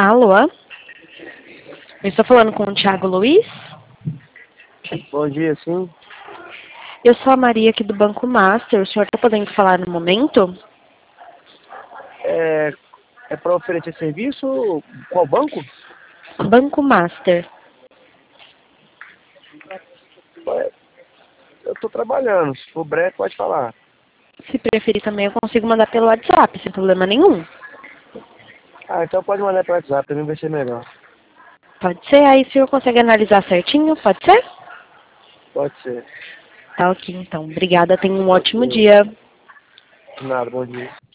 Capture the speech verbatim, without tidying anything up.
Alô? Eu estou falando com o Thiago Luiz? Bom dia, sim. Eu sou a Maria aqui do Banco Master. O senhor está podendo falar no momento? É, é para oferecer serviço? Qual banco? Banco Master. É, eu estou trabalhando. Se for breve, pode falar. Se preferir também, eu consigo mandar pelo WhatsApp, sem problema nenhum. Ah, então pode mandar para o WhatsApp, também vai ser melhor. Pode ser? Aí o senhor consegue analisar certinho? Pode ser? Pode ser. Tá ok, então. Obrigada. Tenha um ótimo Tranquilo. dia. Nada, bom dia.